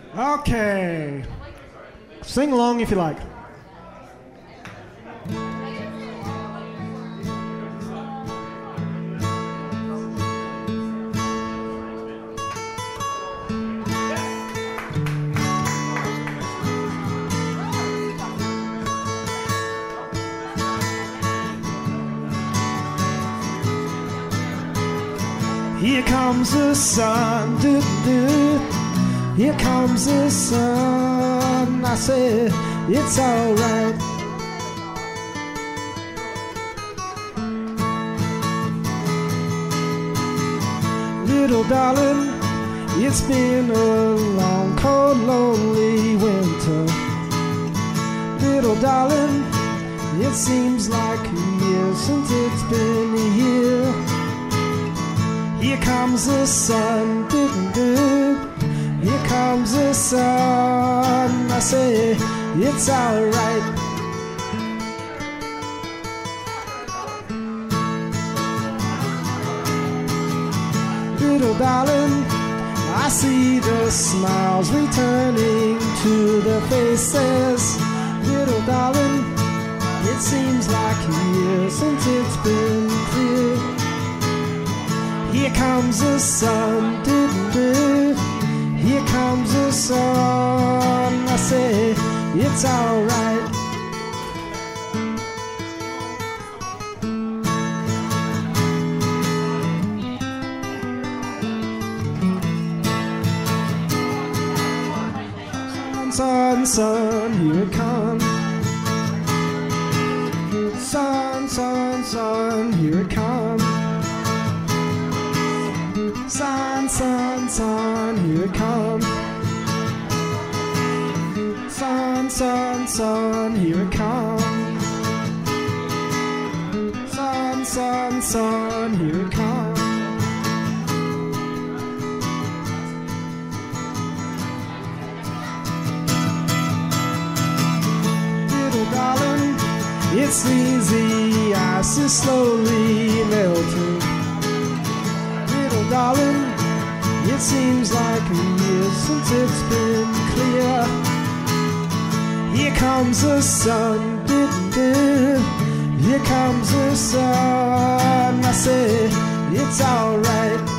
Okay. Sing along if you like. Here comes the sun, doo-doo. Here comes the sun. I said, it's alright. Little darling, it's been a long, cold, lonely winter. Little darling, it seems like years since it's been a year. Here comes the sun, doo-doo. Here comes the sun. I say, it's alright. Little darling, I see the smiles returning to their faces. Little darling, it seems like years since it's been clear. Here comes the sun, doo-doo. Here comes the sun. I say, it's alright. Sun, sun, here it comes. Sun, sun, sun, here it comes. Sun, sun, sun, here it comes. Sun, sun, sun, here it comes. Sun, sun, sun, here it comes. Little darling, it's easy, ice is slowly melting. Little darling, it seems like years since it's been clear. Here comes the sun, doo-doo. Here comes the sun. I say, it's alright.